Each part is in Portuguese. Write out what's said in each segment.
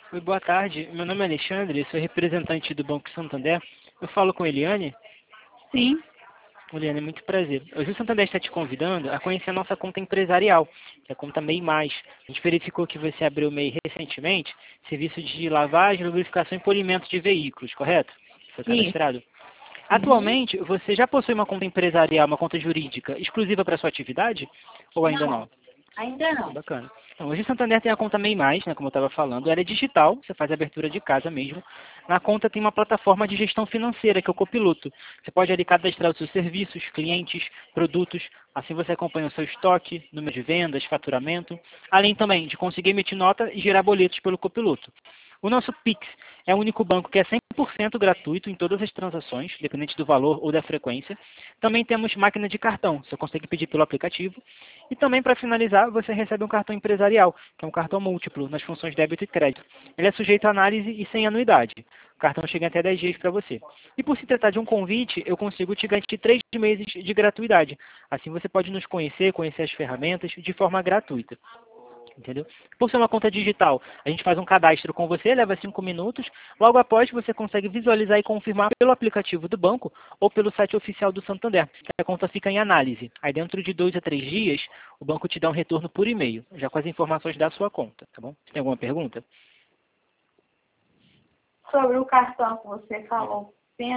Oi, boa tarde. Meu nome é Alexandre, sou representante do Banco Santander. Eu falo com Eliane. Sim, Eliane, muito prazer. Hoje o Santander está te convidando a conhecer a nossa conta empresarial, que é a conta MEI+. A gente verificou que você abriu o MEI recentemente, serviço de lavagem, lubrificação e polimento de veículos, correto? Foi sim. cadastrado. Uhum. Atualmente, você já possui uma conta empresarial, uma conta jurídica exclusiva para sua atividade? Ou ainda Não, não? ainda Pô, não. bacana. Então, hoje o Santander tem a conta MEI+, né, como eu estava falando, ela é digital, você faz a abertura de casa mesmo. Na conta tem uma plataforma de gestão financeira, que é o Copiloto. Você pode ali cadastrar os seus serviços, clientes, produtos, assim você acompanha o seu estoque, número de vendas, faturamento, além também de conseguir emitir nota e gerar boletos pelo Copiloto. O nosso Pix é o único banco que é 100% gratuito em todas as transações, independente do valor ou da frequência. Também temos máquina de cartão, você consegue pedir pelo aplicativo. E também, para finalizar, você recebe um cartão empresarial, que é um cartão múltiplo, nas funções débito e crédito. Ele é sujeito a análise e sem anuidade. O cartão chega em até 10 dias para você. E por se tratar de um convite, eu consigo te garantir 3 meses de gratuidade. Assim você pode nos conhecer, conhecer as ferramentas de forma gratuita. Entendeu? Por ser uma conta digital, a gente faz um cadastro com você, leva 5 minutos. Logo após, você consegue visualizar e confirmar pelo aplicativo do banco ou pelo site oficial do Santander, que a conta fica em análise. Aí dentro de 2 a 3 dias, o banco te dá um retorno por e-mail, já com as informações da sua conta, tá bom? Tem alguma pergunta? Sobre o cartão que você falou,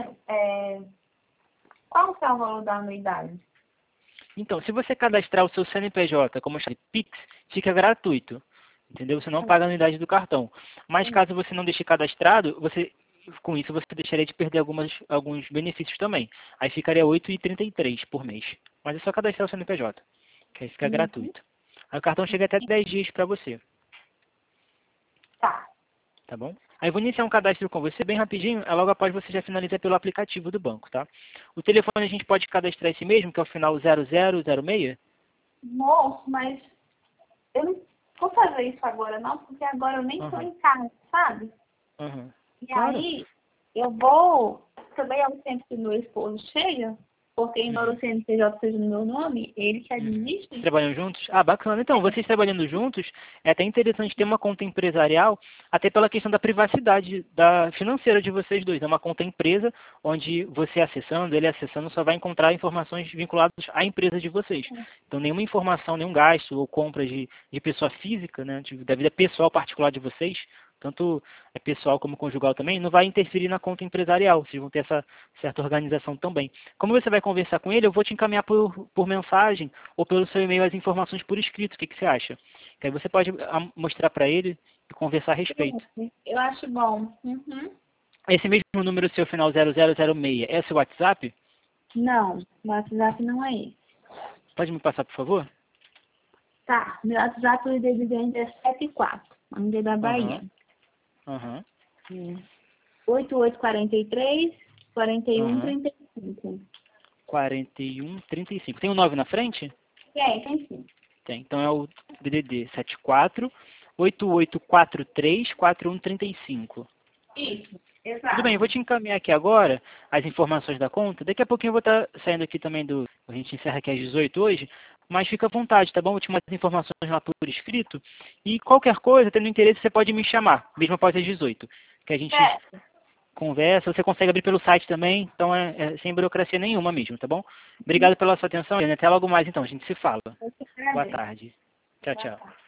qual que é o valor da anuidade? Então, se você cadastrar o seu CNPJ como chave Pix, fica gratuito. Entendeu? Você não paga a anuidade do cartão. Mas caso você não deixe cadastrado, com isso você deixaria de perder alguns benefícios também. Aí ficaria 8,33 por mês. Mas é só cadastrar o CNPJ, que aí fica Uhum. gratuito. Aí o cartão chega até 10 dias para você, Tá. tá bom? Aí eu vou iniciar um cadastro com você bem rapidinho, aí logo após você já finaliza pelo aplicativo do banco, tá? O telefone a gente pode cadastrar esse mesmo, que é o final 0006? Moço, mas eu não vou fazer isso agora não, porque agora eu nem estou Aham, em casa, sabe? aham. E Claro. aí, eu vou, também é o tempo que meu esposo chega, porque embora Uhum. o CNPJ seja no meu nome, ele que Uhum. Vocês administra. trabalham juntos? Ah, bacana. Então, vocês trabalhando juntos, é até interessante ter uma conta empresarial, até pela questão da privacidade financeira de vocês dois. É uma conta empresa, onde você acessando, ele acessando, só vai encontrar informações vinculadas à empresa de vocês. Então, nenhuma informação, nenhum gasto ou compra de pessoa física, né, da vida pessoal particular de vocês, tanto pessoal como conjugal também, não vai interferir na conta empresarial. Vocês vão ter essa certa organização também. Como você vai conversar com ele, eu vou te encaminhar por mensagem ou pelo seu e-mail as informações por escrito. O que você acha? Que aí você pode mostrar para ele e conversar a respeito. Eu acho bom. Uhum. Esse mesmo número seu final 0006 é seu WhatsApp? Não, o WhatsApp não é esse. Pode me passar, por favor? Tá, meu WhatsApp o ID de venda é 74, ainda da Bahia. Aham, aham, 8843 aham. 4135. 4135. Tem um 9 na frente? Tem sim. Tem. Então é o DDD 74 8843 4135. Isso, Tudo bem, eu exato. vou te encaminhar aqui agora as informações da conta. Daqui a pouquinho eu vou estar saindo aqui também do. A gente encerra aqui às 18 hoje, mas fica à vontade, tá bom? Vou te mandar as informações lá por escrito. E qualquer coisa, tendo interesse, você pode me chamar, mesmo após as 18. Que a gente Certo. conversa, você consegue abrir pelo site também, então é sem burocracia nenhuma mesmo, tá bom? Obrigado pela sua atenção, Helena. Até logo mais então, a gente se fala. Eu te Boa agradeço. tarde. Tchau, Boa tchau. tarde.